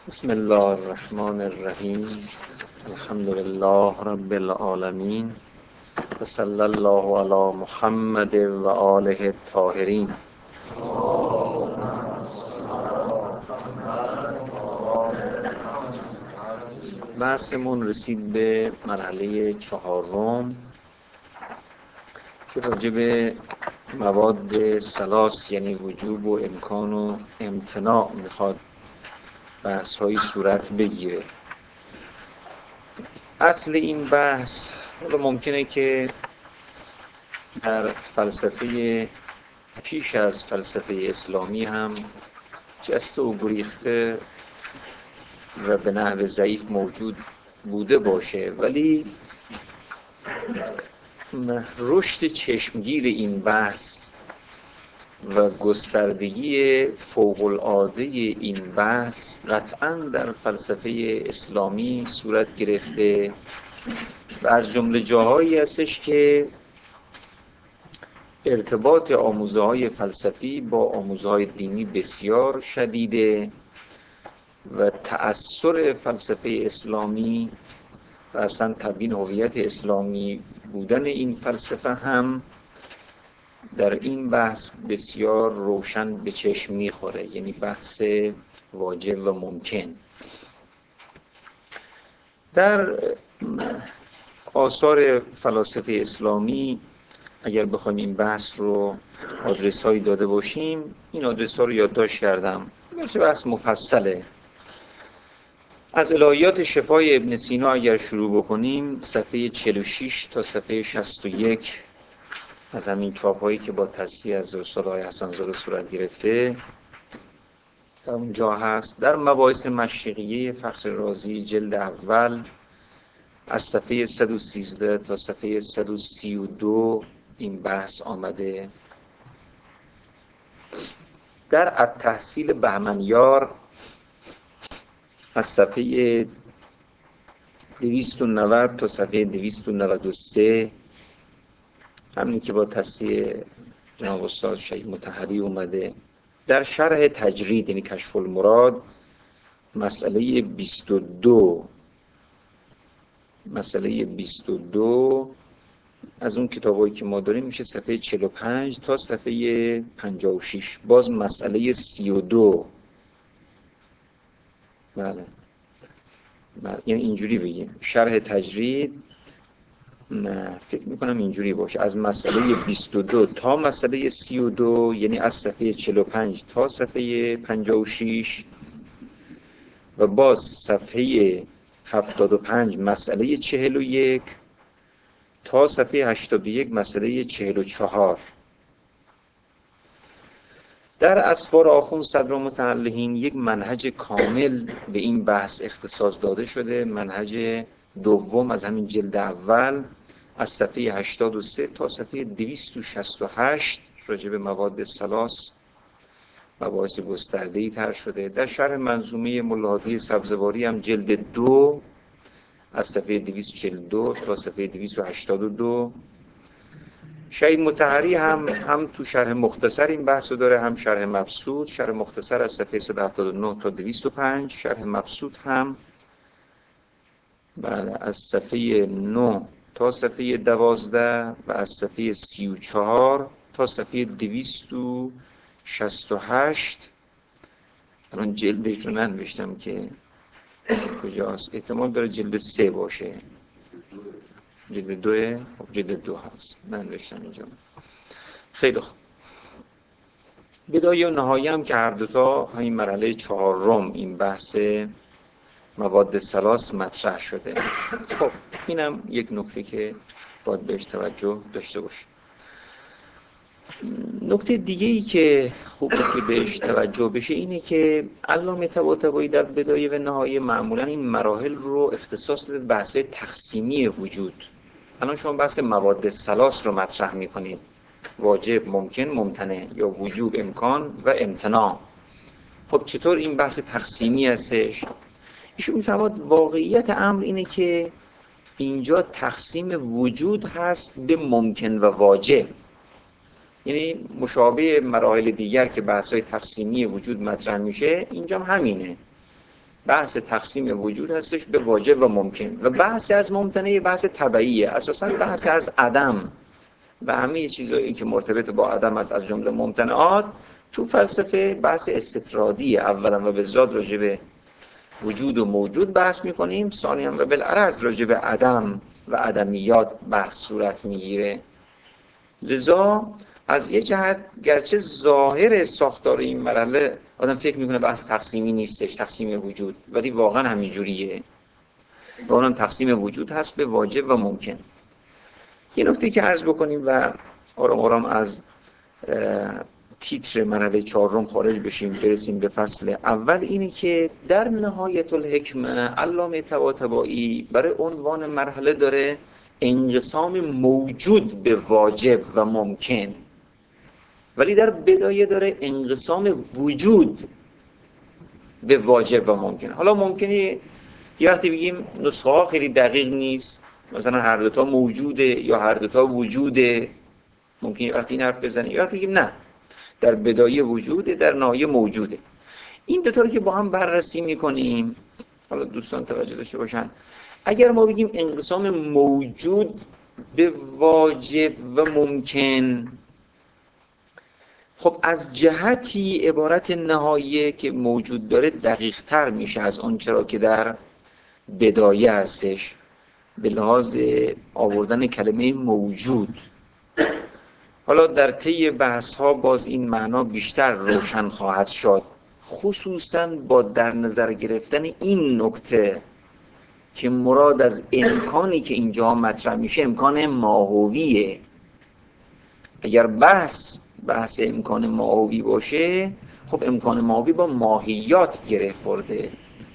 بسم الله الرحمن الرحیم. الحمد لله رب العالمین و صلی الله علی محمد و آله الطاهرین. بحثمون رسید به مرحله چهارم که راجع به مواد ثلاث یعنی وجوب و امکان و امتناع میخواد بحث‌هایی صورت بگیره. اصل این بحث ممکنه که در فلسفه پیش از فلسفه اسلامی هم جست و گریخته و به نحو ضعیف موجود بوده باشه، ولی رشد چشمگیر این بحث و گستردگی فوق‌العاده این بحث قطعاً در فلسفه اسلامی صورت گرفته و از جمله جاهایی هستش که ارتباط آموزه‌های فلسفی با آموزه‌های دینی بسیار شدیده و تأثیر فلسفه اسلامی و اصلا تبیین هویت اسلامی بودن این فلسفه هم در این بحث بسیار روشن به چشم میخوره، یعنی بحث واجب و ممکن. در آثار فلاسفه اسلامی اگر بخوایم این بحث رو آدرس هایی داده باشیم، این آدرس ها رو یادداشت کردم. بحث مفصله. از الهیات شفای ابن سینا اگر شروع بکنیم، صفحه 46 تا صفحه 61 از همین چاپ هایی که با تصحیح از استاد آقای حسن زاده صورت گرفته در اونجا هست. در مباحث مشرقیه فخر رازی جلد اول از صفحه 113 تا صفحه 132 این بحث آمده. در التحصیل بهمنیار از صفحه 290 تا صفحه 293 همین که با تصحیح جناب استاد شهید مطهری اومده. در شرح تجرید یعنی کشف المراد مسئله 22 از اون کتابایی که ما داریم میشه صفحه 45 تا صفحه 56. باز مسئله 32 بله یعنی اینجوری بگیم شرح تجرید، نه فکر میکنم اینجوری باشه، از مسئله 22 تا مسئله 32 یعنی از صفحه 45 تا صفحه 56 و باز صفحه 75 مسئله 41 تا صفحه 81 مسئله 44. در اسفار آخوند صدرالمتعلقین یک منهج کامل به این بحث اختصاص داده شده. منهج دوم از همین جلد اول از صفحه 83 تا صفحه 268 راجع به مواد ثلاث مباحث گسترده‌ای تر شده. در شرح منظومه ملاحظه سبزواری هم جلد 2 از صفحه 242 تا صفحه 282. شهید مطهری هم تو شرح مختصر این بحثو داره، هم شرح مبسوط. شرح مختصر از صفحه 179 تا 205، شرح مبسوط هم از صفحه 9 تا صفحه 12 و از صفحه 34 تا صفحه 268. الان جلدش رو ننوشتم که کجاست، احتمال داره جلد 3 باشه. جلد 2 جلد 2 هست، ننوشتم اینجا. خیلی خوب. بدایه و نهایه هم که هر دوتا همین مرحله چهارم این بحث مواد ثلاث مطرح شده. خب اینم یک نکته که باید بهش توجه داشته باشیم. نکته دیگه‌ای که خوبه که بهش توجه بشه اینه که علامه طباطبایی در بدایه و نهایه معمولا این مراحل رو اختصاص داده به بحث‌های تقسیمی وجود. الان شما بحث مواد ثلاث رو مطرح می‌کنید، واجب، ممکن، ممتنع، یا وجوب، امکان و امتناع. خب چطور این بحث تقسیمی هستش؟ ایشون می‌فرماد واقعیت امر اینه که اینجا تقسیم وجود هست به ممکن و واجب، یعنی مشابه مراحل دیگر که بحث‌های تقسیمی وجود مطرح میشه اینجا هم همینه. بحث تقسیم وجود هستش به واجب و ممکن، و بحث از ممتنع بحث طبیعیه، اساساً بحث از عدم و همه چیزایی که مرتبط با عدم از جمله ممتنعات. تو فلسفه بحث استطرادی اولا و به زاد راجع به وجود و موجود بحث میکنیم، ثانیاً و بالعرض راجع به عدم و عدمیات بحث صورت میگیره. لذا از یه جهت گرچه ظاهر ساختار این مرحله آدم فکر میکنه بحث تقسیمی نیستش، تقسیم وجود، ولی واقعا همینجوریه. واقعا تقسیم وجود هست به واجب و ممکن. یه نکته که عرض بکنیم و آرام آرام از تیتر مرحله چهارم خارج بشیم برسیم به فصل اول، اینه که در نهایت الحکمه علامه طباطبایی برای عنوان مرحله داره انقسام موجود به واجب و ممکن، ولی در بدایه داره انقسام وجود به واجب و ممکن. حالا ممکنه یه وقتی بگیم نسخه ها خیلی دقیق نیست، مثلا هر دوتا موجوده یا هر دوتا وجوده، ممکنه یه وقتی این حرف بزنیم، یه وقتی بگیم نه، در بدایه وجوده، در نهایه موجوده. این دوتا رو که با هم بررسی میکنیم، حالا دوستان توجه داشته باشن، اگر ما بگیم انقسام موجود به واجب و ممکن، خب از جهتی عبارت نهایه که موجود داره دقیق تر میشه از اون چرا که در بدایه هستش، به لحاظ آوردن کلمه موجود. حالا در طی بحث ها باز این معنا بیشتر روشن خواهد شد، خصوصا با در نظر گرفتن این نکته که مراد از امکانی که اینجا مطرح میشه امکان ماهویه. اگر بحث امکان ماهوی باشه، خب امکان ماهوی با ماهیات گره خورده.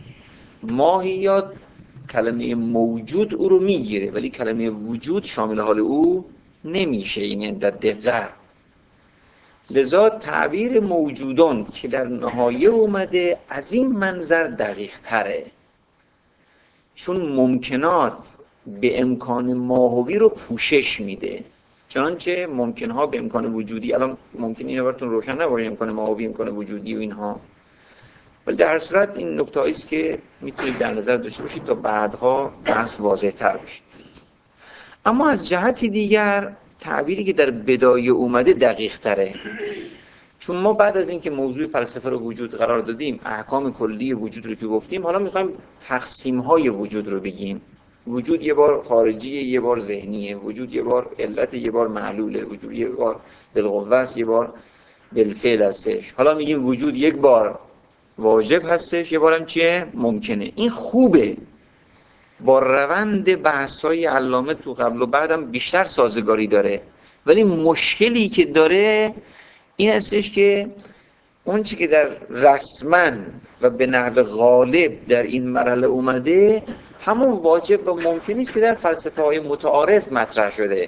ماهیات کلمه موجود او رو میگیره، ولی کلمه وجود شامل حال او نمیشه، این در دقیق. لذا تعبیر موجودان که در نهایه اومده از این منظر دقیق تره، چون ممکنات به امکان ماهوی رو پوشش میده. چنانچه ممکنها به امکان وجودی، الان ممکن اینه براتون روشن نباشه امکان ماهوی امکان وجودی و اینها، ولی در هر صورت این نکته است که میتونید در نظر داشته باشید تا بعدها بحث واضح تر بشه. اما از جهتی دیگر تعبیری که در بدایه اومده دقیق تره، چون ما بعد از اینکه موضوع فلسفه رو وجود قرار دادیم، احکام کلی وجود رو که گفتیم، حالا میخوایم تقسیم های وجود رو بگیم. وجود یه بار خارجیه، یه بار ذهنیه، وجود یه بار علت، یه بار معلوله، وجود یه بار بالقوه است، یه بار بالفعل هستش. حالا میگیم وجود یک بار واجب هستش، یه بارم چیه؟ ممکنه. این خوبه، با روند بحث‌های علامه تو قبل و بعدم بیشتر سازگاری داره، ولی مشکلی که داره این هستش که اون چی که در رسما و به نحو غالب در این مرحله اومده همون واجب و ممکنی است که در فلسفه های متعارف مطرح شده،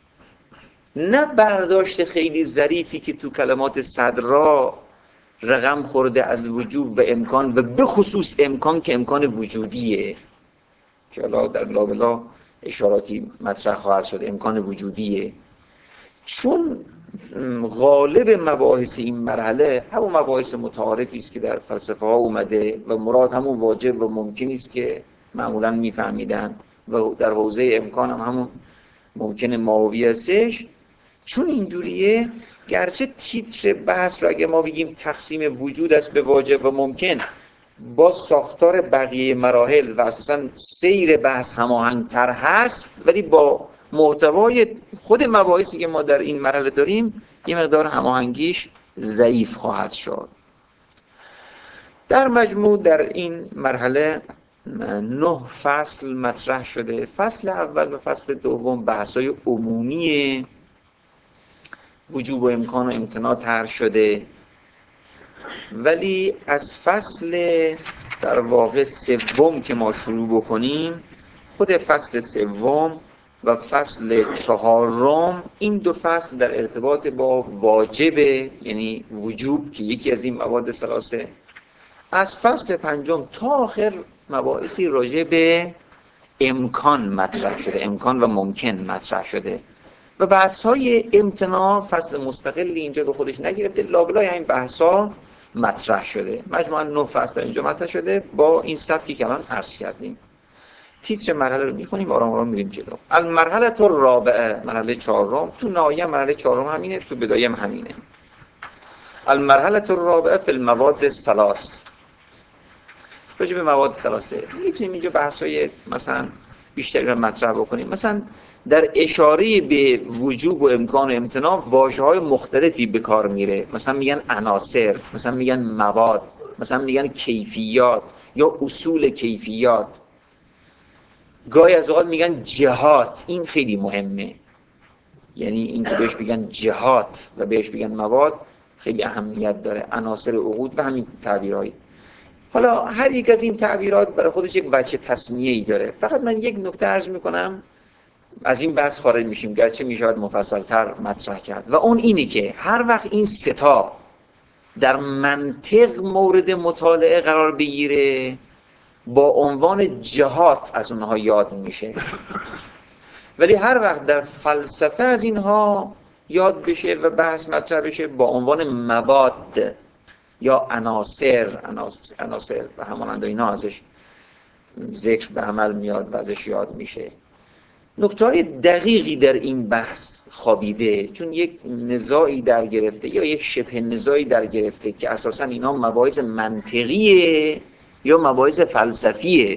نه برداشت خیلی ظریفی که تو کلمات صدرا رقم خورده از وجوب و امکان، و به خصوص امکان که امکان وجودیه، که حالا در لابلا اشاراتی مطرح خواهد شد، امکان وجودیه. چون غالب مباحث این مرحله همون مباحث متعارفی است که در فلسفه ها اومده و مراد همون واجب و ممکنی است که معمولا میفهمیدن، و در حوزه امکان هم همون ممکن ماهوی هستش. چون اینجوریه، گرچه تیتر بحث رو اگه ما بگیم تقسیم وجود است به واجب و ممکن، با ساختار بقیه مراحل و اساساً سیر بحث هماهنگ‌تر هست، ولی با محتوای خود مباحثی که ما در این مرحله داریم یه مقدار هماهنگیش ضعیف خواهد شد. در مجموع در این مرحله 9 فصل مطرح شده. فصل اول و فصل دوم بحث‌های عمومی وجوب و امکان و امتناع طرح شده، ولی از فصل در واقع سوم که ما شروع بکنیم، خود فصل سوم و فصل چهارم، این دو فصل در ارتباط با واجب، یعنی وجوب که یکی از این مواد ثلاثه، از فصل پنجم تا آخر مباحثی راجع به امکان مطرح شده، امکان و ممکن مطرح شده، و بحث‌های امتناع فصل مستقلی اینجا به خودش نگرفته. لابلای این بحث‌ها مطرح شده. مجموعاً 9 فصل در اینجا مطرح شده با این سبکی که الان عرض کردیم. تیتر مرحله رو می‌خونیم، آرام آرام میریم جلو. المرحله الرابعه، مرحله چهارم. تو نهایه مرحله چهارم همینه، تو بدایه هم همینه. المرحله الرابعه فی المواد الثلاث. راجع به مواد ثلاثه میتونیم اینجا بحث‌های مثلا بیشتری رو مطرح بکنیم. مثلا در اشاره به وجوب و امکان و امتناع واژه‌های مختلفی به کار میره. مثلا میگن عناصر، مثلا میگن مواد، مثلا میگن کیفیات یا اصول کیفیات. گاهی از اوقات میگن جهات. این خیلی مهمه، یعنی این که بهش بگن جهات و بهش بگن مواد خیلی اهمیت داره. عناصر عقود و همین تعبیرهایی. حالا هر یک از این تعبیرات برای خودش یک وجه تسمیه‌ای داره. فقط من یک نکته عرض میکنم، از این بحث خارج میشیم، گرچه میشود مفصل‌تر مطرح کرد، و اون اینه که هر وقت این سه تا در منطق مورد مطالعه قرار بگیره با عنوان جهات از اونها یاد میشه، ولی هر وقت در فلسفه از اینها یاد بشه و بحث مطرح بشه با عنوان مواد یا عناصر و همانند اینا ازش ذکر به عمل میاد و ازش یاد میشه. نکته‌های دقیقی در این بحث خوابیده، چون یک نزاعی در گرفته یا یک شبه نزاعی در گرفته که اساساً اینا مباحث منطقیه یا مباحث فلسفیه.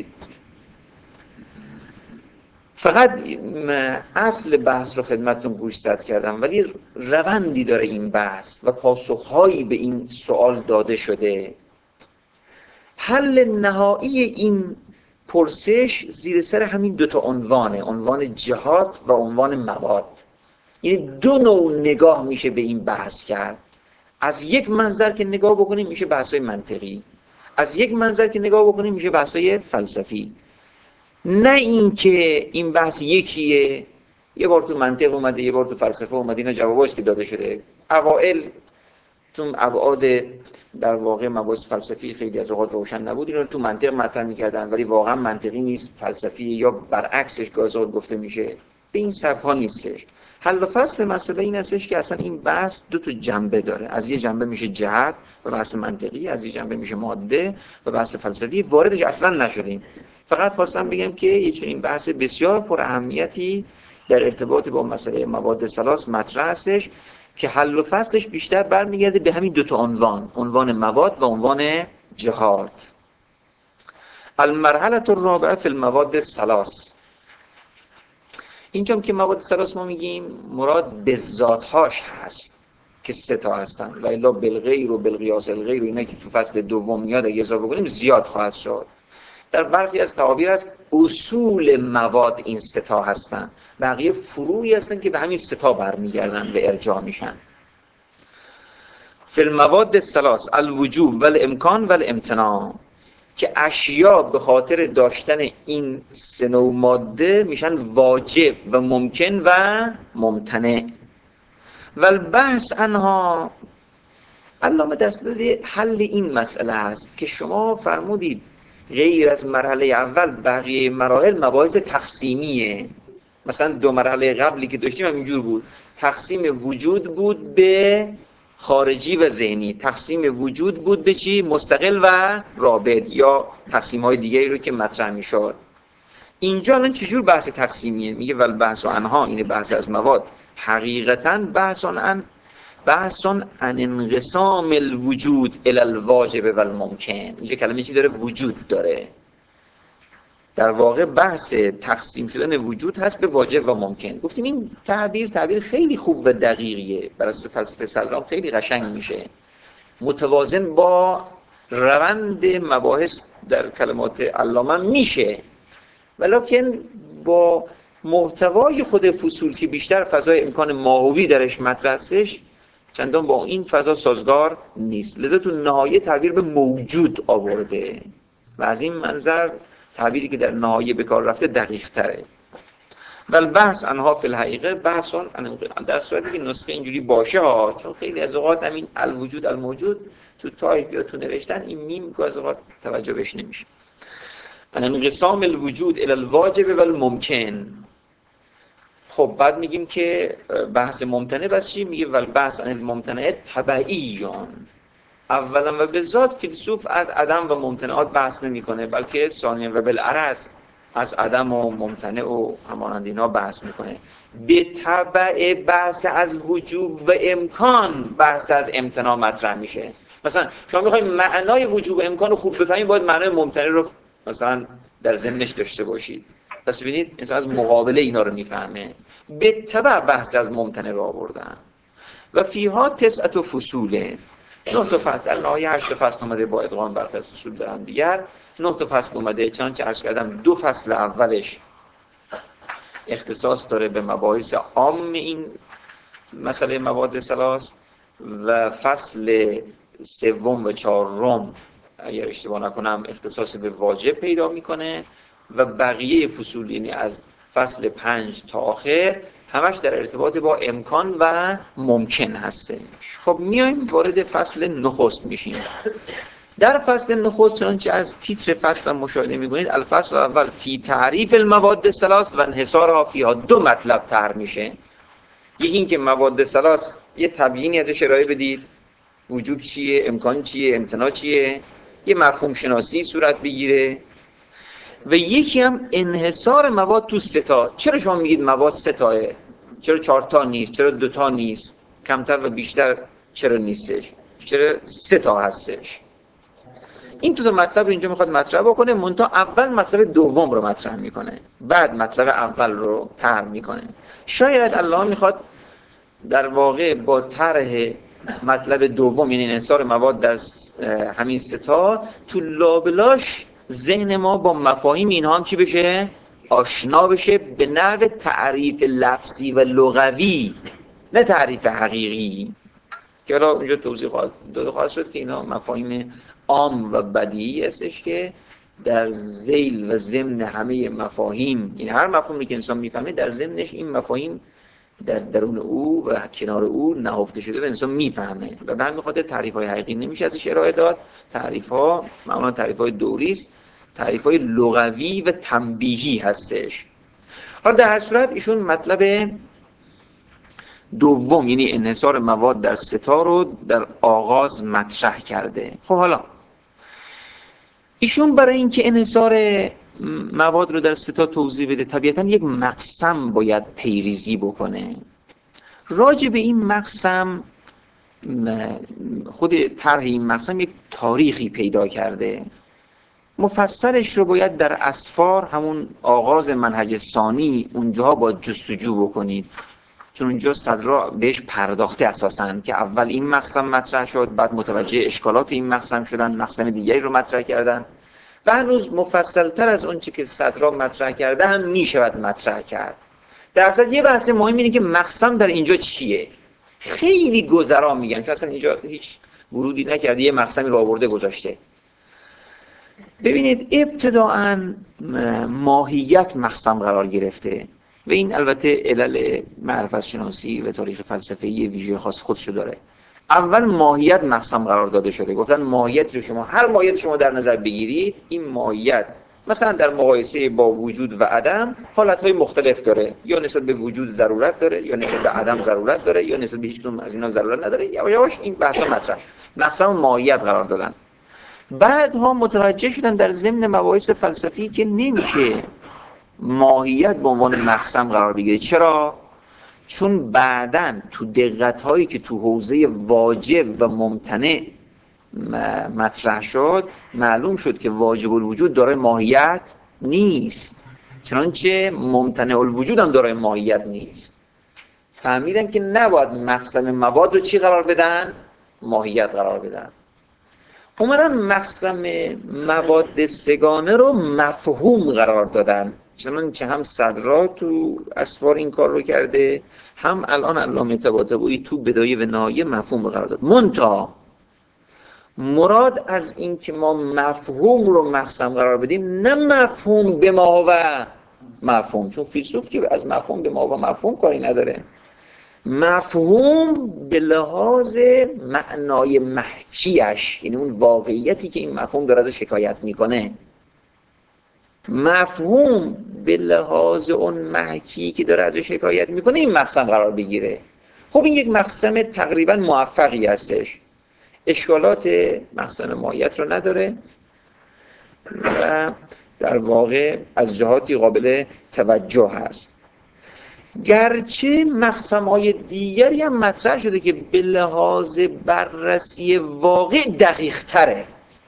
فقط اصل بحث رو خدمتتون گوشزد کردم، ولی روندی داره این بحث و پاسخهایی به این سوال داده شده. حل نهایی این پرسش زیر سر همین دوتا عنوانه، عنوان جهات و عنوان مواد. یعنی دو نوع نگاه میشه به این بحث کرد. از یک منظر که نگاه بکنیم میشه بحث‌های منطقی، از یک منظر که نگاه بکنیم میشه بحث‌های فلسفی. نه اینکه این بحث یکیه، یه بار تو منطق اومده یه بار تو فلسفه اومده. اینا جواباست که داده شده. اوائل تو ابعاد در واقع مباحث فلسفی خیلی از اوقات روشن نبود، اینا رو تو منطق مطرح می‌کردن، ولی واقعا منطقی نیست، فلسفی یا برعکسش گازار گفته میشه. به این سبک‌ها نیستش. حل و فصل مسئله این هستش که اصلا این بحث دو تا جنبه داره. از یه جنبه میشه جهت و بحث منطقی، از یه جنبه میشه ماده و بحث فلسفی. واردش اصلا نشدیم. فقط خواستم بگم که یه چنین بحث بسیار پر اهمیتی در ارتباط با مسئله مواد ثلاث مطرح هستش که حل و فصلش بیشتر برمیگرده به همین دوتا عنوان، عنوان مواد و عنوان جهات. المرحله الرابعه فی المواد الثلاث. اینجا که مواد ثلاث ما میگیم مراد به ذات‌هاش هست که سه تا هستن، و الا بالغیر و بالقیاس الغیر و اینا که تو فصل دوم میاد اگه اضافه کنیم زیاد خواهد شد. در برخی از تعابیر است اصول مواد این سه تا هستن، بقیه فروعی هستن که به همین سه تا برمیگردن و ارجاع میشن. فی المواد الثلاث الوجوب والامکان والامتناع، که اشیا به خاطر داشتن این سه نوع ماده میشن واجب و ممکن و ممتنع. و البحث عنها، علامه در صدد حل این مسئله است که شما فرمودید غیر از مرحله اول بقیه مراحل مباحث تقسیمیه. مثلا دو مرحله قبلی که داشتیم همینجور بود، تقسیم وجود بود به خارجی و ذهنی، تقسیم وجود بود به چی؟ مستقل و رابط، یا تقسیم های دیگری رو که مطرح میشد. اینجا الان چجور بحث تقسیمیه؟ میگه ول بحث عنها، این بحث از مواد، حقیقتا بحث عن انقسام الوجود الی الواجب و الممکن. اینجا کلمه چی داره؟ وجود داره. در واقع بحث تقسیم شدن وجود هست به واجب و ممکن. گفتیم این تعبیر خیلی خوب و دقیقیه، بر اساس فلسفه سلام خیلی قشنگ میشه، متوازن با روند مباحث در کلمات علامه میشه، ولکن با محتوای خود فصول که بیشتر فضای امکان ماهوی درش مطرح هستش چندان با این فضا سازگار نیست. لذا تو نهایه تعبیر به موجود آورده و از این منظر تعبیری که در نهایه به کار رفته دقیق تره. بل بحث عنها فی الحقیقه بحثون، در صورتی که نسخه اینجوری باشه ها، چون خیلی از اوقات همین الوجود الموجود تو تایپ یا تو نوشتن این میم که از اوقات توجه بهش نمیشه. انقسام الوجود الی الواجب و الممکن. خب بعد میگیم که بحث ممتنع بس چی؟ میگه ول بحث عن الممتنع تبعیون. اولا و به ذات فیلسوف از عدم و ممتنعات بحث نمیکنه، بلکه ثانیا و بالعرض از عدم و ممتنع و همانند اینا بحث میکنه. به تبع بحث از وجوب و امکان بحث از امتناع مطرح میشه. مثلا شما میخواید معنای وجوب و امکان رو خوب بفهمید، باید معنای ممتنع رو مثلا در ذهنش داشته باشید. پس ببینید انسان از مقابله اینا رو میفهمه. به تبع بحث از ممتنع رو آوردن. و فیها تسعة فصوله، 9 تا فصل. در نهایت 8 فصل اومده با ادغام برخی از فصول در هم دیگر. 9 تا فصل اومده، چنانچه عرض کردم 2 فصل اولش اختصاص داره به مباحث عام این مسئله مواد ثلاث و فصل سوم و چهارم اگر اشتباه نکنم اختصاص به واجب پیدا میکنه و بقیه فصول یعنی از فصل 5 تا آخر همش در ارتباط با امکان و ممکن هسته. خب میایم وارد فصل نخست میشیم. در فصل نخست چنانچه از تیتر فصل مشاهده میکنید، الفصل اول فی تعریف المواد ثلاث و انحصارها فیها، 2 مطلب طرح میشه. یکی این که مواد ثلاث یه تبیینی ازش ارائه بدید، وجوب چیه، امکان چیه، امتناع چیه، یه مفهوم شناسی صورت بگیره. و یکی هم انحصار مواد تو 3 تا. چرا شما میگید مواد 3 تاه؟ چرا 4 تا نیست؟ چرا 2 تا نیست؟ کمتر و بیشتر چرا نیستش؟ چرا 3 تا هستش؟ این تو مطلب اینجا میخواد مطرح بکنه، منتها اول مطلب دوم رو مطرح میکنه، بعد مطلب اول رو طرح میکنه. شاید الله میخواد در واقع با طرح مطلب دوم یعنی انحصار مواد در همین 3 تا تو لابلاش ذهن ما با مفاهیم اینها هم چی بشه؟ آشنا بشه به نحو تعریف لفظی و لغوی، نه تعریف حقیقی که حالا اونجا توضیح داده خواهد شد که اینا مفاهیم عام و بدیهی هستش که در ذیل و ضمن همه مفاهیم، این هر مفهومی که انسان میفهمه در ضمنش این مفاهیم در درون او و کنار او نهفته شده و انسان میفهمه و به همین خاطر تعریف‌های حقیقی نمیشه ازش ارائه داد. تعریف‌ها معمولا تعریف‌های دوری است، تعریف‌های لغوی و تنبیهی هستش. حالا در هر صورت ایشون مطلب دوم یعنی انحصار مواد در 3 تا رو در آغاز مطرح کرده. خب حالا ایشون برای اینکه انحصار مواد رو در 3 تا توضیح بده طبیعتاً یک مقسم باید پیریزی بکنه. راجع به این مقسم خود طرح این مقسم یک تاریخی پیدا کرده. مفصلش رو باید در اسفار همون آغاز منهج ثانی اونجا با جستجو بکنید، چون اونجا صدرا بهش پرداخته اساساً که اول این مقسم مطرح شد، بعد متوجه اشکالات این مقسم شدن، مقسم دیگری رو مطرح کردن و هنوز مفصل‌تر از اون چی که صدرا مطرح کرده هم میشود مطرح کرد. در اصل یه بحث مهم اینه که مقسم در اینجا چیه. خیلی گذرا میگن چون اصلا اینجا هیچ ورودی نکرده، یه مقسمی رو آورده گذاشته. ببینید ابتداءً ماهیت مقسم قرار گرفته و این البته علل معرفت شناسی و تاریخ فلسفه‌ای ویژه خاص خودشو داره. اول ماهیت مقسم قرار داده شده، گفتن ماهیت رو شما هر ماهیت شما در نظر بگیرید، این ماهیت مثلا در مقایسه با وجود و عدم حالتهای مختلف داره، یا نسبت به وجود ضرورت داره، یا نسبت به عدم ضرورت داره، یا نسبت به هیچ کدوم از اینا ضرورت نداره. یواش این بحثا مطرح مقسم ماهیت قرار دادن. بعدها متوجه شدن در ضمن مباحث فلسفی که نمیشه ماهیت به عنوان مقسم قرار بگیره. چرا؟ چون بعداً تو دقت‌هایی که تو حوزه واجب و ممتنع مطرح شد معلوم شد که واجب الوجود دارای ماهیت نیست، چنانچه ممتنع الوجود هم دارای ماهیت نیست. فهمیدن که نباید مقسم مواد رو چی قرار بدن؟ ماهیت قرار بدن. اومدن مقسم مواد سگانه رو مفهوم قرار دادن، چنانچه هم صدرا تو اسفار این کار رو کرده، هم الان علامه طباطبایی تو بدایه و نهایه مفهوم قرار داد. منتها مراد از این که ما مفهوم رو مقسم قرار بدیم نه مفهوم به ما و مفهوم، چون فیلسوف که از مفهوم به ما و مفهوم کاری نداره. مفهوم به لحاظ معنای محکیش، یعنی اون واقعیتی که این مفهوم داره ازش حکایت میکنه. مفهوم به لحاظ اون محکی که داره ازش حکایت میکنه این مقسم قرار بگیره. خب این یک مقسم تقریبا موفقی هستش. اشکالات مخزن ماهیت رو نداره و در واقع از جهاتی قابل توجه هست. گرچه مقسم‌های دیگری هم مطرح شده که به لحاظ بررسی واقع دقیق تره.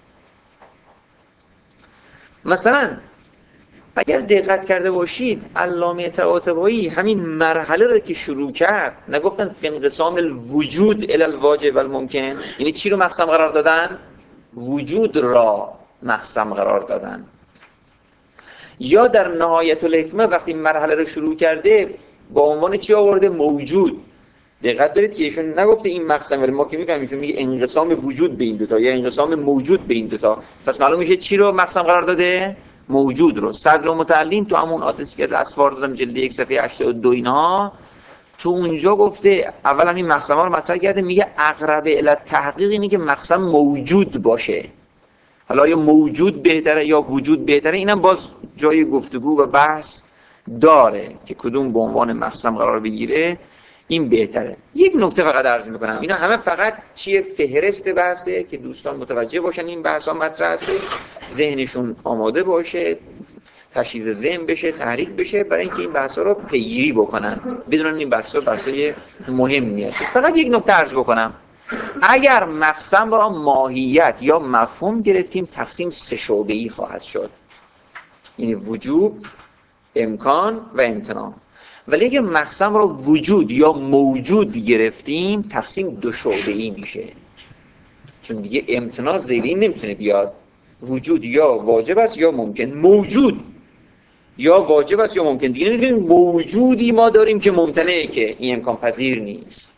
مثلا اگر دقت کرده باشید علامه طباطبایی همین مرحله رو که شروع کرد نگفتن فی انقسام الوجود الی الواجب والممکن، یعنی چی رو مقسم قرار دادن؟ وجود را مقسم قرار دادن. یا در نهایت الحکمه وقتی مرحله رو شروع کرده با عنوان چی آورده؟ موجود. دقت دارید که ایشون نگفته این مقسم، ولی ما که میگم ایشون میگه انقسام وجود به این دوتا یا انقسام موجود به این دوتا. پس معلوم میشه چی رو مقسم قرار داده؟ موجود رو. صدر متعلین تو همون آدرسی که از اسفار دادم جلد 1 صفحه 82 اینها تو اونجا گفته اول همین مقسم ها رو مطرح کرده، میگه اقرب الی تحقیق اینه که مقسم موجود باشه. حالا یا موجود بهتره یا وجود بهتره، اینم باز جای گفتگو و بحث داره که کدوم به عنوان مقسم قرار بگیره این بهتره. یک نکته فقط عرض میکنم، اینا همه فقط چیه؟ فهرست بحثه که دوستان متوجه باشن این بحث ها مطرح هست، ذهنشون آماده باشه، تشخیص ذهن بشه، تحریک بشه برای اینکه این بحث ها رو پیگیری بکنن، بدونن این بحث ها بحثای مهمی هست. فقط یک نکته عرض بکنم، اگر مقسم را ماهیت یا مفهوم گرفتیم تقسیم 3 شعبه‌ای خواهد شد، یعنی وجوب، امکان و امتناع. ولی اگر مقسم را وجود یا موجود گرفتیم تقسیم 2 شعبه‌ای میشه، چون دیگه امتناع زیر این نمیتونه بیاد. وجود یا واجب است یا ممکن، موجود یا واجب است یا ممکن. دیگه نمیتونیم موجودی ما داریم که ممتنعه، که این امکان پذیر نیست.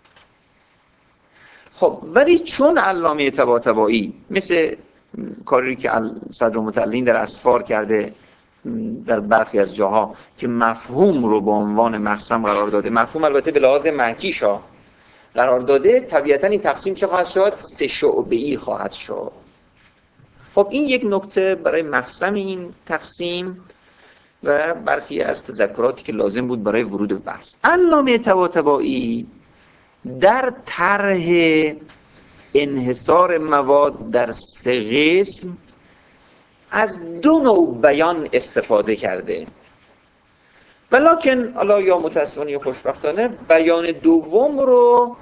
خب ولی چون علامه طباطبایی مثل کاری که صدر متعلین در اسفار کرده در برخی از جاها که مفهوم رو به عنوان مقسم قرار داده، مفهوم البته به لحاظ محکیشا قرار داده، طبیعتا این تقسیم چه خواهد شد؟ 3 شعبه‌ای خواهد شد. خب این یک نکته برای مقسم این تقسیم و برخی از تذکراتی که لازم بود برای ورود به بحث. علامه طباطبایی در طرح انحصار مواد در 3 قسم از 2 نوع بیان استفاده کرده، ولکن حالا یا متاسفانه یا خوشبختانه بیان دوم رو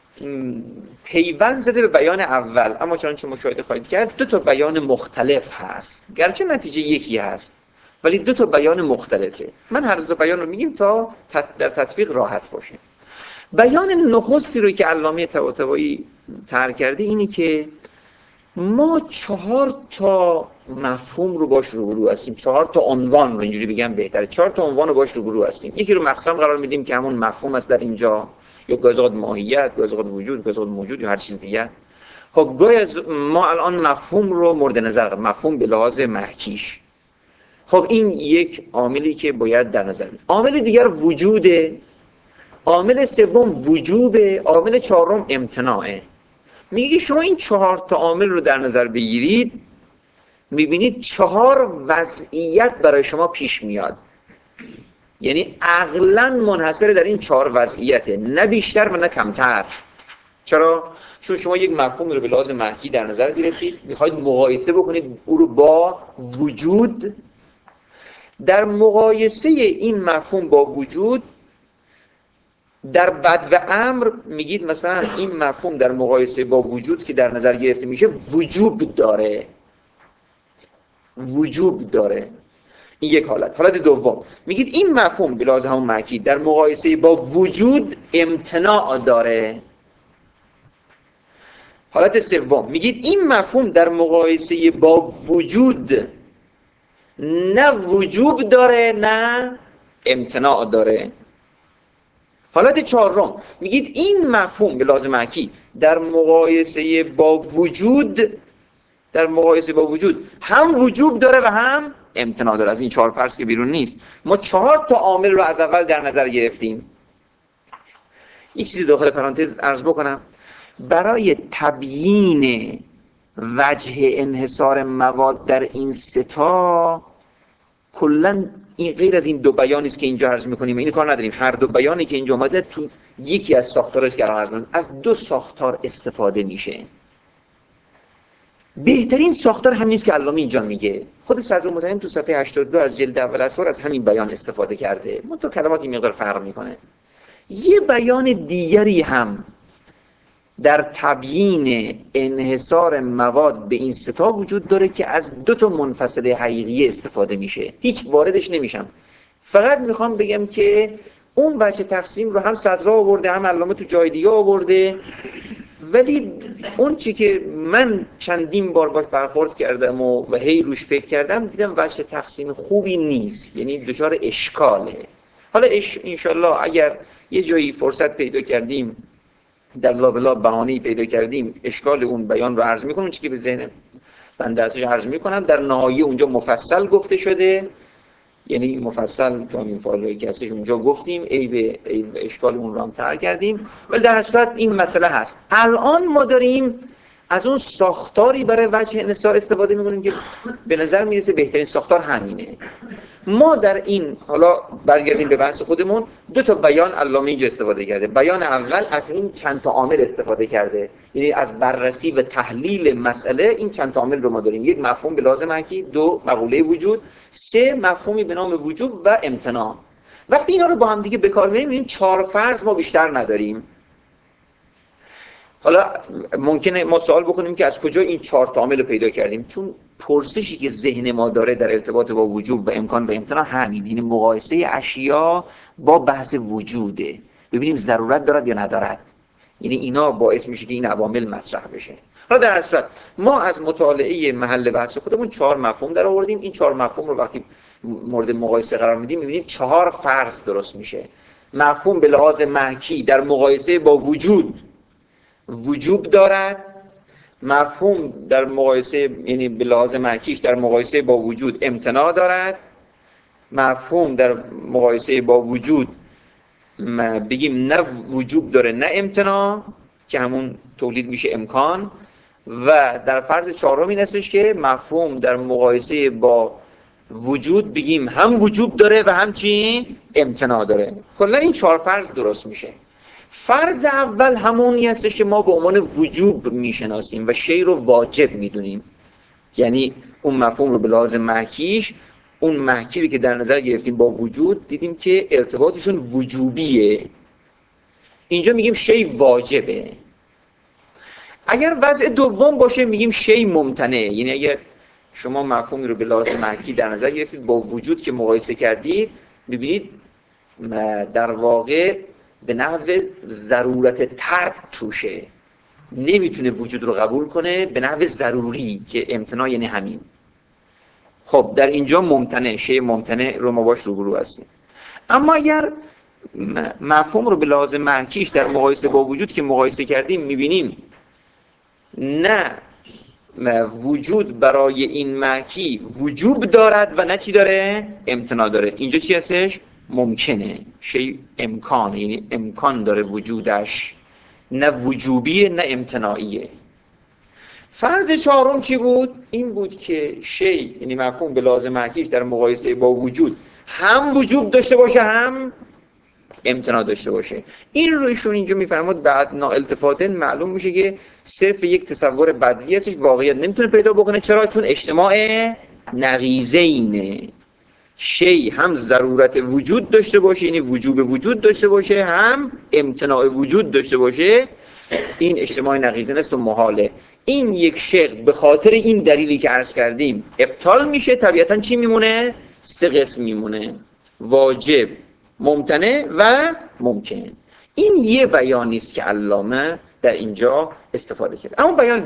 پیوند زده به بیان اول. اما چنانچه مشاهده خواهید کرد 2 تا بیان مختلف هست، گرچه نتیجه یکی هست ولی 2 تا بیان مختلفه. من هر 2 بیان رو میگیم تا در تطبیق راحت باشیم. بیان نخستی رو که علامه طباطبایی طرح کرده اینی که ما 4 تا مفهوم رو باش روبرو هستیم، 4 تا عنوان رو اینجوری بگم بهتره، 4 تا عنوان رو باش روبرو هستیم. یکی رو مقسم قرار میدیم که همون مفهوم است در اینجا، یا گاهی اوقات ماهیت، گاهی اوقات وجود، گاهی اوقات موجود یا هر چیز دیگه. خب گاهی از ما الان مفهوم رو مورد نظر، مفهوم به لحاظ محکیش. خب این یک عاملی که باید در نظر بگیریم. عامل دیگر وجوده، عامل سوم وجوبه، عامل چهارم امتناعه. میگه شما این 4 تا عامل رو در نظر بگیرید، میبینید 4 وضعیت برای شما پیش میاد، یعنی عقلاً منحصر در این 4 وضعیته، نه بیشتر و نه کمتر. چرا؟ چون شما یک مفهوم رو به لحاظ محکی در نظر گرفتید، میخواید مقایسه بکنید او رو با وجود. در مقایسه این مفهوم با وجود در بد و امر میگید مثلا این مفهوم در مقایسه با وجود که در نظر گرفته میشه وجوب داره، وجوب داره. این یک حالت. حالت دوم میگید این مفهوم به لحاظ همون محکی در مقایسه با وجود امتناع داره. حالت سوم میگید این مفهوم در مقایسه با وجود نه وجوب داره نه امتناع داره. حالت چهارم میگید این مفهوم به لحاظ محکی در مقایسه با وجود هم وجوب داره و هم امتناع داره. از این 4 فرض که بیرون نیست. ما 4 تا عامل رو از اول در نظر گرفتیم. این چیزی داخل پرانتز عرض بکنم، برای تبیین وجه انحصار مواد در این 3 تا کلاً این غیر از این 2 بیانی است که اینجا عرض می‌کنیم، این کار نداریم. هر 2 بیانی که اینجا اومده تو یکی از ساختارها است که عرض می‌کنم، از 2 ساختار استفاده میشه. بهترین ساختار همین است که علامه اینجا میگه. خود صدرالمتهم تو صفحه 82 از جلد اول اسوار از همین بیان استفاده کرده، منتها کلماتی مقدار فرق میکنه. یه بیان دیگری هم در تبیین انحصار مواد به این ستا وجود داره که از دو تا منفصل حقیقی استفاده میشه. هیچ واردش نمیشم، فقط میخوام بگم که اون وجه تقسیم رو هم صدرا آورده هم علامه تو جای دیگه آورده، ولی اون چی که من چندین بار باش برخورد کردم و هی روش فکر کردم دیدم وجه تقسیم خوبی نیست، یعنی دچار اشکاله. حالا انشالله اگر یه جایی فرصت پیدا کردیم در لابلا بهانه‌ای پیدا کردیم اشکال اون بیان رو عرض میکنم، چی که به ذهن بنده ازش عرض میکنم. در نهایه اونجا مفصل گفته شده، یعنی مفصل تو این فایلی که هستش اونجا گفتیم، عیب اشکال اون رو هم تر کردیم، ولی در صورت این مسئله هست. الان ما داریم از اون ساختاری برای وجه انحصار استفاده میکنیم که به نظر میرسه بهترین ساختار همینه. ما در این، حالا برگردیم به بحث خودمون، دو تا بیان علامه اینجا استفاده کرده. بیان اول از این چند تا عامل استفاده کرده، یعنی از بررسی و تحلیل مسئله این چند تا عامل رو ما داریم: یک مفهوم به لازم حقیقی، دو مقوله وجود، سه مفهومی به نام وجوب و امتناع. وقتی اینا رو با هم دیگه به کار می‌بریم چهار فرض ما بیشتر نداریم. حالا ممکنه ما سوال بکنیم که از کجا این چهار تا عامل رو پیدا کردیم؟ چون پرسشی که ذهن ما داره در ارتباط با وجوب و امکان و امتناع همین، یعنی مقایسه اشیا با بحث وجوده، ببینیم ضرورت دارد یا ندارد. یعنی اینا باعث میشه که این عوامل مطرح بشه. حالا در اصل ما از مطالعه محل بحث خودمون چهار مفهوم در آوردیم. این چهار مفهوم رو وقتی مورد مقایسه قرار میدیم میبینیم چهار فرض درست میشه. مفهوم به لحاظ محکی در مقایسه با وجوب دارد، مفهوم در مقایسه، یعنی به لحاظ محکیش در مقایسه با وجود امتناع دارد، مفهوم در مقایسه با وجود بگیم نه وجوب داره نه امتناع که همون تولید میشه امکان، و در فرض چهارم این هستش که مفهوم در مقایسه با وجود بگیم هم وجوب داره و هم چی؟ امتناع داره. کلا این چهار فرض درست میشه. فرض اول همونی هستش که ما به عنوان وجوب میشناسیم و شی رو واجب میدونیم، یعنی اون مفهوم رو به لحاظ محکیش، اون محکی که در نظر گرفتیم با وجود، دیدیم که ارتباطشون وجوبیه، اینجا میگیم شی واجبه. اگر وضع دوم باشه میگیم شی ممتنع، یعنی اگر شما مفهومی رو به لحاظ محکی در نظر گرفتید با وجود که مقایسه کردید، ببینید در واقع به نحو ضرورت ترک توشه، نمیتونه وجود رو قبول کنه به نحو ضروری که امتناع یعنی همین. خب در اینجا ممتنع، شی ممتنع رو ما باش روبرو هستیم. اما اگر مفهوم رو به لحاظ محکیش در مقایسه با وجود که مقایسه کردیم میبینیم نه وجود برای این محکی وجوب دارد و نه چی داره؟ امتناع داره. اینجا چی هستش؟ ممکنه، شی امکانه، یعنی امکان داره وجودش، نه وجوبیه نه امتناعیه. فرض چهارم چی بود؟ این بود که شی، یعنی مفهوم به لازم محکیش در مقایسه با وجود هم وجوب داشته باشه هم امتناع داشته باشه. این رویشون اینجا میفرماد بعد ناالتفاتن معلوم میشه که صرف یک تصور بدوی هستش، واقعیت نمیتونه پیدا بکنه. چرا؟ چون اجتماع نقیضینه، شی هم ضرورت وجود داشته باشه، یعنی وجوب وجود داشته باشه، هم امتناع وجود داشته باشه. این اجتماع نقیضین است و محاله. این یک شق به خاطر این دلیلی که عرض کردیم ابطال میشه. طبیعتاً چی میمونه؟ سه قسم میمونه: واجب، ممتنع و ممکن. این یه بیانی است که علامه در اینجا استفاده کرد. اما بیان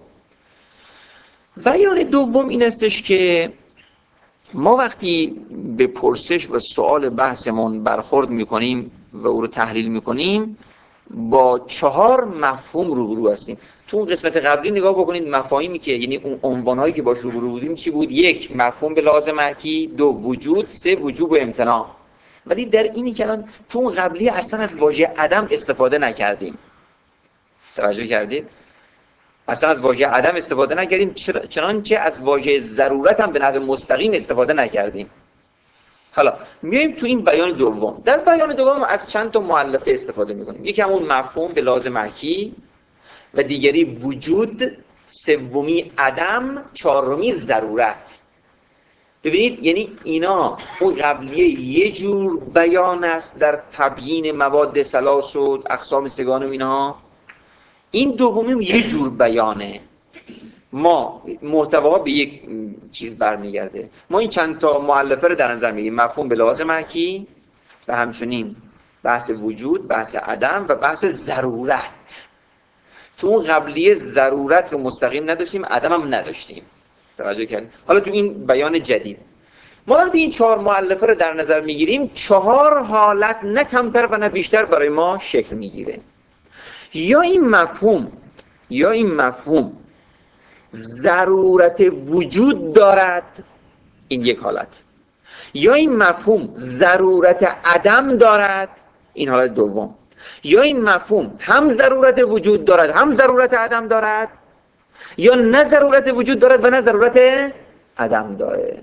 دوم این استش که ما وقتی به پرسش و سوال بحثمون برخورد میکنیم و او رو تحلیل میکنیم با چهار مفهوم روبرو هستیم. تو اون قسمت قبلی نگاه بکنید مفاهیمی که، یعنی اون عنوانهایی که باش روبرو بودیم چی بود؟ یک، مفهوم به لازم محکی، دو، وجود، سه، وجوب و امتناع. ولی در اینی که الان تو اون قبلی اصلا از واژه عدم استفاده نکردیم. توجه کردید؟ اصلا از واژه عدم استفاده نکردیم، چنانچه از واژه ضرورت هم به نحو مستقیم استفاده نکردیم. حالا میایم تو این بیان دوم. در بیان دوم از چند تا مؤلفه استفاده میکنیم. یکی همون مفهوم به لازم محکی و دیگری وجود سومی عدم، چهارمی ضرورت. ببینید یعنی اینا اون قبلیه یه جور بیان است در تبیین مواد ثلاث و اقسام سگان و اینها، این دومی یه جور بیانه. ما محتوا به یک چیز برمیگرده. ما این چند تا مؤلفه رو در نظر میگیریم: مفهوم به لحاظ محکی و همچنین بحث وجود، بحث عدم و بحث ضرورت. تو اون قبلیه ضرورت رو مستقیم نداشتیم، عدم هم نداشتیم. توجه کردید؟ حالا تو این بیان جدید ما وقتی این چهار مؤلفه رو در نظر میگیریم، چهار حالت نه کمتر و نه بیشتر برای ما شکل میگیره. یا این مفهوم ضرورت وجود دارد، این یک حالت. یا این مفهوم ضرورت عدم دارد، این حالت دوم. یا این مفهوم هم ضرورت وجود دارد هم ضرورت عدم دارد، یا نه ضرورت وجود دارد و نه ضرورت عدم دارد.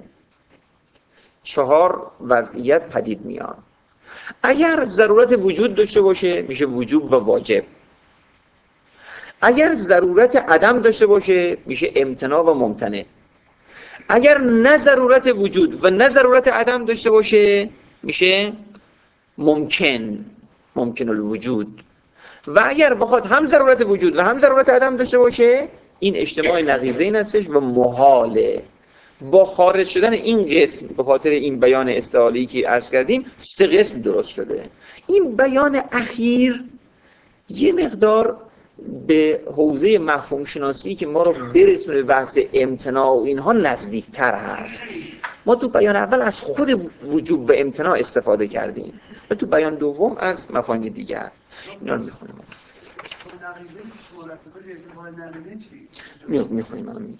چهار وضعیت پدید میاد. اگر ضرورت وجود داشته باشه میشه وجوب و واجب. اگر ضرورت عدم داشته باشه میشه امتناع و ممتنع. اگر نه ضرورت وجود و نه ضرورت عدم داشته باشه میشه ممکن الوجود. و اگر بخواد هم ضرورت وجود و هم ضرورت عدم داشته باشه، این اجتماع نقیضین هستش و محاله. با خارج شدن این قسم به خاطر این بیان استعالی که عرض کردیم، سه قسم درست شده. این بیان اخیر یه مقدار به حوزه مفهوم شناسی که ما رو برسونه بحث امتناع و اینها نزدیکتر هست. ما تو بیان اول از خود وجوب و امتناع استفاده کردیم و تو بیان دوم از مفاهیم دیگر. اینا رو میخونیم. میخونیم الان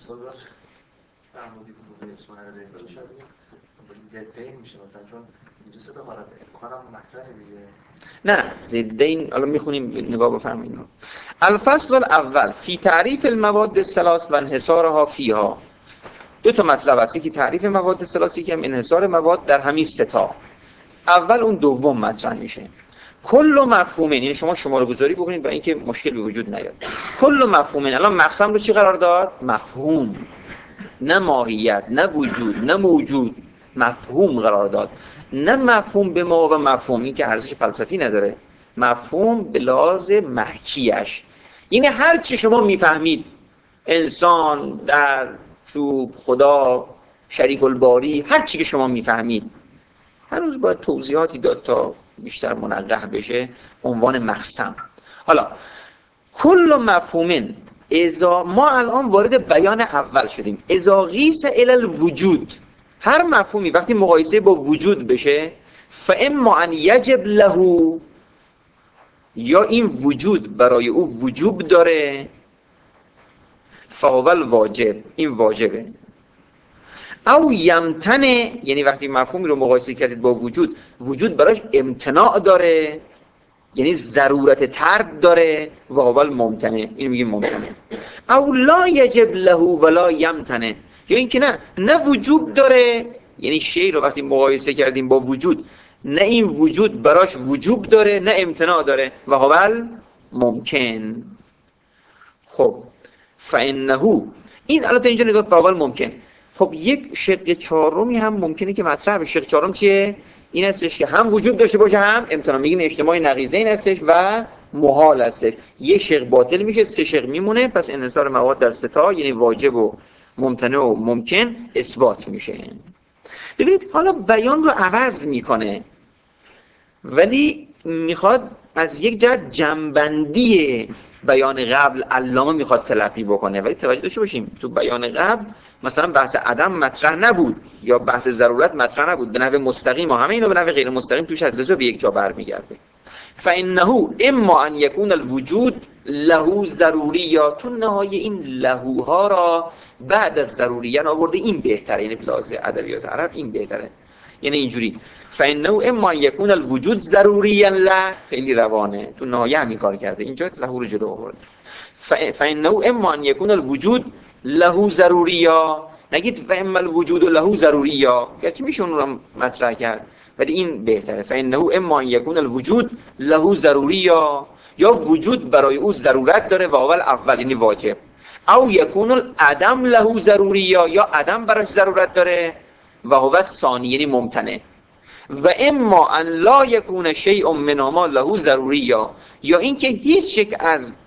نه ضدین. الان میخونیم، نگاه بفرمایید. الفصل الاول فی تعریف المواد الثلاث و انحصارها فیها. دو تا مطلب هست، یکی تعریف مواد ثلاثی که هم انحصار مواد در همین سه تا. اول اون دوم مطرح میشه. کل مفهوم، یعنی شما شماره گذاری بکنید برای اینکه مشکل به وجود نیاد. کل مفهوم، الان مقسم رو چی قرار داد؟ مفهوم، نه ماهیت، نه وجود، نه موجود. مفهوم قرار داد، نه مفهوم به ما و مفهوم، این که ارزش فلسفی نداره. مفهوم به لحاظ محکیش، یعنی هر چی شما میفهمید، انسان، در، چوب، خدا، شریک الباری، هر چی که شما میفهمید، هر روز باید توضیحاتی داد تا بیشتر منقح بشه. عنوان مقسم. حالا کل مفهومن ما الان وارد بیان اول شدیم. اذا قیس الی الوجود، هر مفهومی وقتی مقایسه با وجود بشه، فاما ان یجب له، یا این وجود برای او وجوب داره، فهو الواجب، این واجبه. او یمتنع، یعنی وقتی مفهومی رو مقایسه کردید با وجود، وجود براش امتناع داره، یعنی ضرورت ترک داره، و اول ممتنع، این میگیم ممتنع. او لا یجب له ولا یمتنع، یا این که نه وجوب داره، یعنی شی رو وقتی مقایسه کردیم با وجود، نه این وجود براش وجوب داره نه امتناع داره، و اول ممکن. خب فانه، این البته اینجا نگاه به اول ممکن. خب یک شق چهارمی هم ممکنه که مطرح بشه. شق چهارم چیه؟ این هستش که هم وجود داشته باشه هم امتناع. میگیم اجتماع نقیضین هستش و محال هستش. یک شق باطل میشه، سه شق میمونه. پس انحصار مواد در سه تا، یعنی واجب و ممتنع و ممکن، اثبات میشه. ببینید حالا بیان رو عوض میکنه، ولی میخواد از یک جهت جنبندی بیان قبل علامه میخواد تلقی بکنه. ولی توجه داشته باشیم تو بیان قبل مثلا بحث عدم مطرح نبود یا بحث ضرورت مطرح نبود به نحو مستقیم، و همه اینا به نحو غیر مستقیم توش از به یک جا برمیگرده. فانه اما ان یکون الوجود له ضروریات، تو نهایه این لهوها را بعد از ضروریان آورده. این بهتره، یعنی لازم ادبیات عرب این بهتره، یعنی اینجوری فانه اما ان یکون الوجود ضروریا له، خیلی روانه، تو نهایه همین کار کرده، اینجا له رو جلو آورده. فانه اما ان یکون الوجود له ضروریا، نگید فاما الوجود له ضروریا، گرچه میشه اون رو مطرح کرد ولی این بهتره. فانه اما ان یکون الوجود له ضروریا، یا وجود برای او ضرورت داره و اول یعنی واجب. او یکون العدم له ضروری، یا عدم براش ضرورت داره و هو ثانی یعنی ممتنع. و اما ان لا یکون شیء منهما له ضروری، یا اینکه هیچ یک از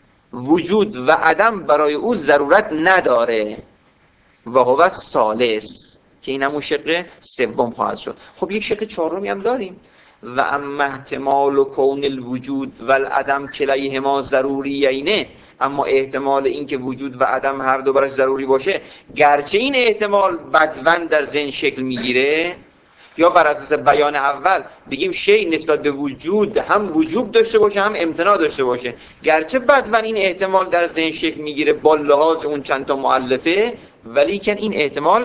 وجود و عدم برای او ضرورت نداره و هو ثالث که این همون شق سوم خواهد شد. خب یک شق چهارمی هم داریم، و اما احتمال و کون الوجود و العدم کلیهما ضروریینه، اما احتمال این که وجود و عدم هر دو براش ضروری باشه، گرچه این احتمال بدون در ذهن شکل میگیره، یا بر اساس بیان اول بگیم شیء نسبت به وجود هم وجوب داشته باشه هم امتناع داشته باشه، گرچه بدون این احتمال در ذهن شکل میگیره با لحاظ اون چند تا مؤلفه، ولیکن این احتمال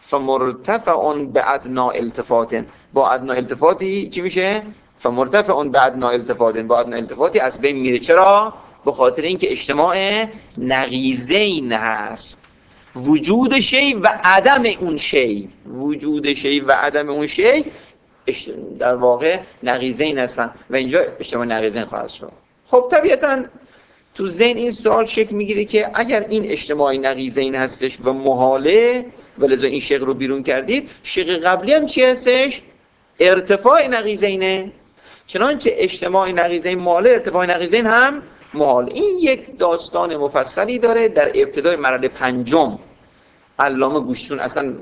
فمرتفع بادنا التفات، با ادنا التفاتی چی میشه؟ فمرتفع بادنا التفات، با ادنا التفاتی از بین میره. چرا؟ به خاطر اینکه اجتماع نقیضین هست، وجود شیء و عدم اون شیء، وجود شیء و عدم اون شیء در واقع نقیضین هستن و اینجا اجتماع نقیضین خواهد شد. خب طبیعتاً تو ذهن این سوال شکل میگیره که اگر این اجتماع نقیضین هستش و محاله، ولذا این شق رو بیرون کردید، شق قبلی هم چی هستش؟ ارتفاع نقیضینه. چنانچه اجتماع نقیضین محاله، ارتفاع نقیضین هم محال. این یک داستان مفصلی داره در ابتدای مرحله پنجم. علامه گوشتون اصلا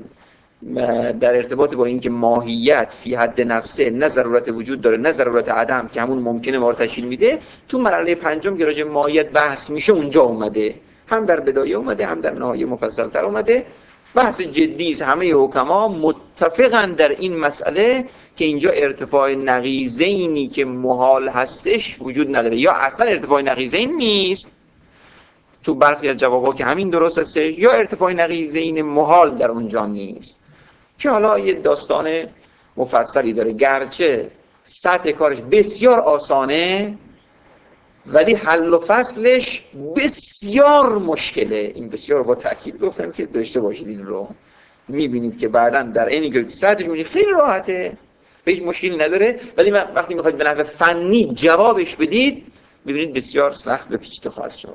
در ارتباط با اینکه ماهیت فی حد نفسه نه ضرورت وجود داره نه ضرورت عدم که همون ممکنه ما رو تشکیل میده، تو مرحله پنجم که راجع به ماهیت بحث میشه اونجا اومده، هم در بدایه اومده هم در نهایه مفصل‌تر اومده. بحث جدی است، همه حکما متفقن در این مسئله که اینجا ارتفاع نقیضینی که محال هستش وجود نداره، یا اصلا ارتفاع نقیضین نیست تو برخی از جوابا که همین درست هستش، یا ارتفاع نقیضین محال در اونجا نیست، که حالا یه داستان مفصلی داره. گرچه سطح کارش بسیار آسانه ولی حل و فصلش بسیار مشکله. این بسیار با تأکید گفتم که داشته باشید، این رو میبینید که بعداً در اینی که سطحش میبینید خیلی راحته، هیچ مشکلی نداره، ولی وقتی میخواید به نحو فنی جوابش بدید میبینید بسیار سخت و پیچیده خواهد شد.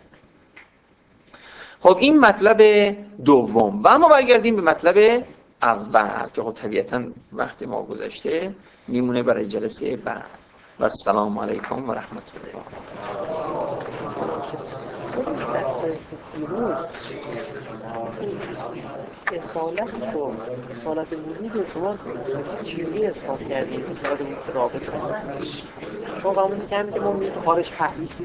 خب این مطلب دوم. و اما برگردیم به مطلب اول که خب طبیعتاً وقتی ما گذشته میمونه برای جلسه بعد. و السلام علیکم و رحمت الله. اصالت وجود شما چجوری اثبات کردیم؟ اصالت وجود رابطه شما قبول می‌کنیم که ما میگیم خارج هست.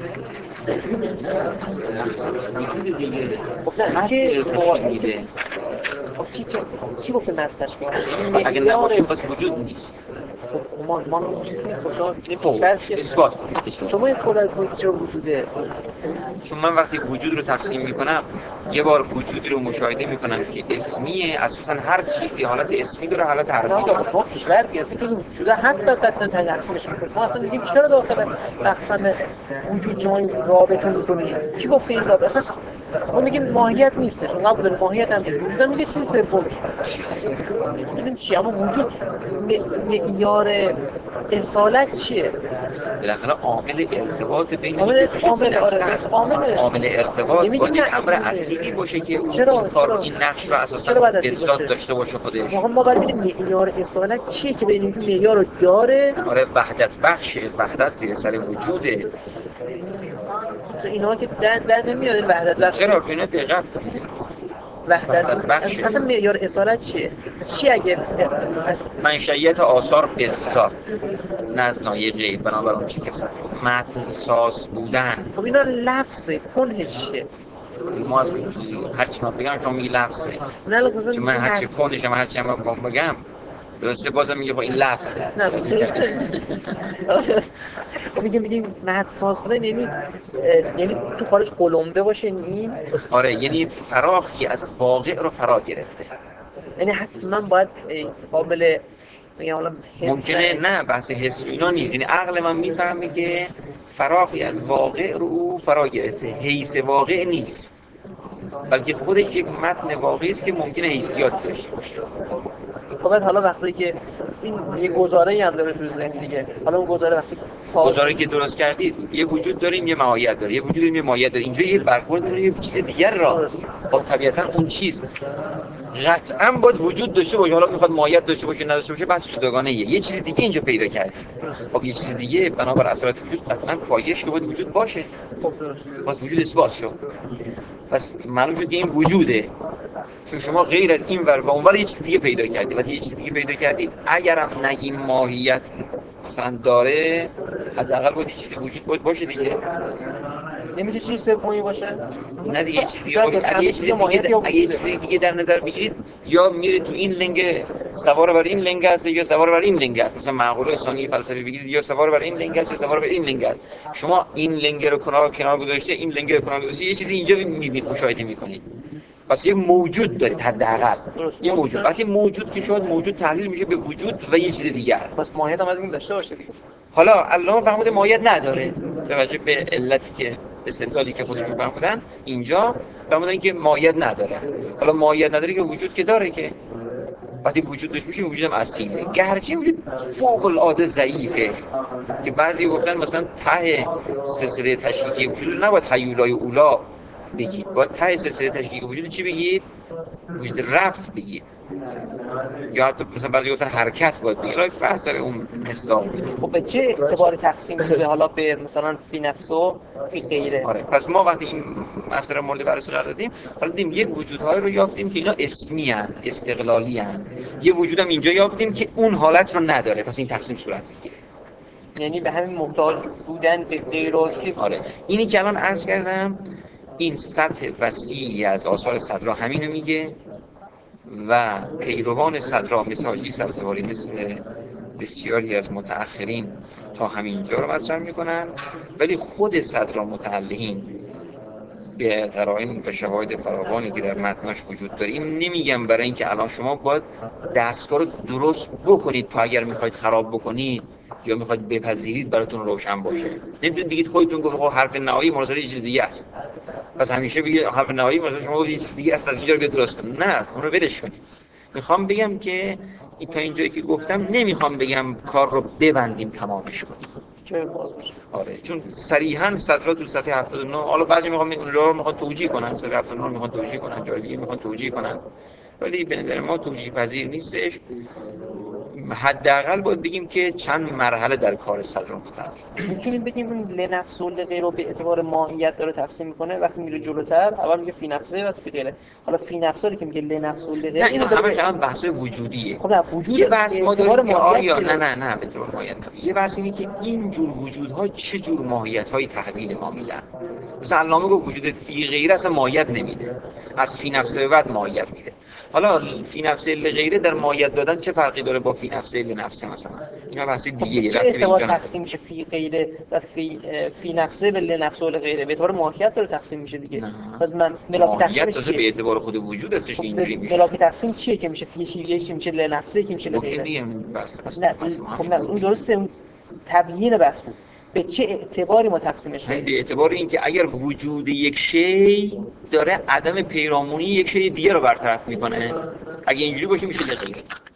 وجود دیگه خب نه که میده. خب کی گفته نفس تشکیل میشه؟ اگه نباشه پس وجود نیست. خب ما وجود نیست. شما اثبات. شما اصالت وجود چرا وجوده؟ چون من وقتی وجود رو تقسیم میکنم یه بار وجودی رو مشاهده میکنم که اسمیه، اساسا هر چیزی حالت اسمی داره حالت حرفی داره. ما کشور دیگه که وجود هست بعد تقسیمش میکنیم. ما اصلا میگیم چرا داخل مقسم وجود شما رابطه میکنید؟ کی گفته این رابطه؟ اصلا ما میگیم ماهیت نیستش، اون قبول داره ماهیت هم نیست، وجود هم نیست. چیز سوم ببینیم چی، اما وجود معیار اصالت چیه؟ بالاخره عامل ارتباط بین عامل ارتباط باید امر اصیلی باشه که اون کار این نقش رو اساسا اثبات داشته باشه خودش. ما باید ببینیم معیار اصالت چیه که ببینیم این معیار رو داره. آره وحدت بخشه، وحدت زیر سر وجوده. اینا که در نمیاد وحدت بخش. چرا اینا دقت وحدت بخش اصلا معیار اصالت چیه؟ چی اگه منشأیت آثار به ذات نه از ناحیه غیب، بنابراین چی که متن ساز بودن. خب اینا لفظه، کنهش چیه؟ ما از هرچی من بگم شما میگی لفظه، نه لازم من هرچی کنهش هم هرچی من بگم درسته بازم میگه خب این لفظه. نه میگیم متن ساز بودن یعنی تو خارج قلمبه باشه این. آره یعنی فراخی از واقع رو فرا گرفته، یعنی حتما باید قابل ممکنه نه بحث حس اینا نیست، یعنی عقل من میفهمه که فراخی از واقع رو فرا گرفته، حیث واقع نیست بلکه خودش یک متن واقعی است که ممکنه حیثیات داشته باشه. خب حالا وقتی که این یه گزاره‌ای هم داره تو ذهن دیگه. حالا اون گزاره وقتی گزاره‌ای که درست کردید یه وجود داریم یه ماهیت داره، یه وجود داریم یه ماهیت داره، اینجا یه برخورد داره یه چیز دیگر را با طبیعتا اون چیز قطعا باید وجود داشته باشه. حالا میخواد ماهیت داشته باشه نداشته باشه بحث جداگانه یه چیز دیگه اینجا پیدا کردید. خب یه چیز دیگه بنابر اصالت وجود قطعا پایش که باید وجود باشه. پس وجود اثبات شد. پس معلوم شد که این وجوده، چون شما غیر از این ور و اون ور یه چیز دیگه پیدا کردید. وقتی یه چیز دیگه پیدا کردید اگرم نگیم ماهیت مثلا داره، حداقل باید یه چیزی وجود باشه دیگه. نمیشه چیز سومی باشه؟ نه دیگه چیز دیگه باشه. اگه یه چیز دیگه در نظر بگیرید یا میره تو این لنگ سوار بر این لنگ است یا سوار بر این لنگ است. مثلا معقوله ثانی فلسفی بگیرید یا سوار بر این لنگ است یا سوار بر این لنگ است. شما این لنگ رو کنار گذاشته، این لنگ رو کنار گذاشته، یه چیزی اینجا میبینید، مشاهده میکنید. پس یه موجود دارید حداقل. یه موجود. وقتی موجود که شد موجود تحلیل میشه به وجود و یه چیز دیگر. پس ماهیت هم از این داشته باشه دیگه. حالا علامه فرمود ماهیت نداره. توجه به علتی که استدلالی که خودشون فرمودن اینجا فرمودن که ماهیت نداره. حالا ماهیت نداره که وجود که داره، که وقتی وجود داشته باشه وجودم اصیله. گرچه وجود فوق العاده ضعیفه که بعضی گفتن مثلا ته سلسله تشکیکی وجود نباید هیولای اولا بگید، باید ته سلسله تشکیکی وجود چی بگید؟ وجود رفت بگید، یا حتی مثلا بعضی گفتن حرکت باید بگید. حالا بحث سر اون مصداق میده. خب به چه اعتباری تقسیم شده حالا به مثلا فی نفس و فی غیره؟ آره پس ما وقتی این مسئله مورد بررسی قرار دادیم، حالا دیدیم یک وجودهای رو یافتیم که اینا اسمی ان، استقلالی ان. یه وجودم اینجا یافتیم که اون حالت رو نداره، پس این تقسیم صورت میگیره. یعنی به همین محتاج بودن به غیر عضوی. آره اینی که الان عرض کردم این سطح وسیعی از آثار صدرا همینو میگه و پیروان صدرا مثل حاجی سبزواری مثل بسیاری از متأخرین تا همینجا رو مطرح میکنن، ولی خود صدرا متعلقین به قرائن و شواهد فراوانی که در متناش وجود داره این نمیگم برای اینکه الان شما باید دستگاه رو درست بکنید تا اگر میخواید خراب بکنید یا میخواید بپذیرید براتون روشن باشه. نمیتونید بگید خودتون گفت حرف نهایی مراد یه چیز دیگه است، پس همیشه بگید حرف نهایی مراد شما یه چیز دیگه است، از اینجا رو بیاد درست کنید. نه، اون رو ولش کنید. میخوام بگم که تا اینجایی که گفتم نمیخوام بگم کار رو ببندیم تمامش کنیم. آره چون صریحاً صدرا تو صفحه 79 حالا بعضی میخوان توجیه کنن، صفحه 79 میخوان توجیه کنن، جای دیگه میخوان توجیه کنن، ولی به نظر ما توجیه پذیر نیستش. حداقل باید بگیم که چند مرحله در کار صدرا متعلق. میتونیم بگیم این لنفس و لغیره رو به اعتبار ماهیت داره تقسیم میکنه. وقتی میره جلوتر اول میگه فی نفسه و فی غیره. حالا فی نفسه که میگه لنفس و لغیره اینو همش هم بحث وجودیه. خب وجود یه بحث ما داریم که آیا نه به اعتبار ماهیت نه. یه بحث اینه که این جور وجودها چه جور ماهیت‌های تحویل ما میدن. مثلا علامه گفت وجود فی غیره اصلا ماهیت نمیده، از فی نفسه بعد ماهیت میده. حالا فی نفسه لغیره در ماهیت دادن چه فرقی داره با فی نفسه لنفسه مثلا؟ اینا بحث دیگه چه اعتبار تقسیم میشه فی غیره و فی نفسه و لنفسه و لغیره؟ به اعتبار ماهیت داره تقسیم میشه دیگه. پس من ملاک تقسیم به اعتبار خود وجود هستش که اینجوری میشه. ملاک تقسیم چیه که میشه فی چی میشه لنفسه که میشه لغیره؟ نه اون درسته، اون تبیین بحث بود. به چه اعتباری ما تقسیمش کنیم؟ به اعتبار اینکه اگر وجود یک شی داره عدم پیرامونی یک شی دیگه رو برطرف میکنه، اگه اینجوری باشه میشه لغیره.